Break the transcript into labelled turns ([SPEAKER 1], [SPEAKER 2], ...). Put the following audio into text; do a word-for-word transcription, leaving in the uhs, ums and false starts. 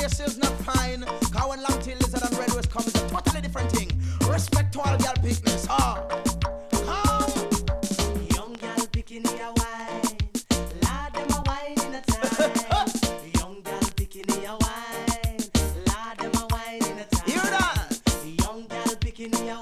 [SPEAKER 1] faces not fine. Cause when long tail lizard and red west come, it's a totally different thing. Respect to all girl pickness. Ah, come.
[SPEAKER 2] Young girl picking your wine. Lord, them a wine in a time. Young girl picking your wine. Lord, them a wine in a time.
[SPEAKER 1] Hear that?
[SPEAKER 2] Young girl picking your